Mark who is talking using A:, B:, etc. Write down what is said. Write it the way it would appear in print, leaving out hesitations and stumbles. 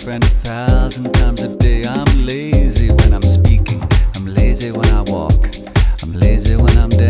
A: friend 1,000 times a day. I'm lazy when I'm speaking, I'm lazy when I walk.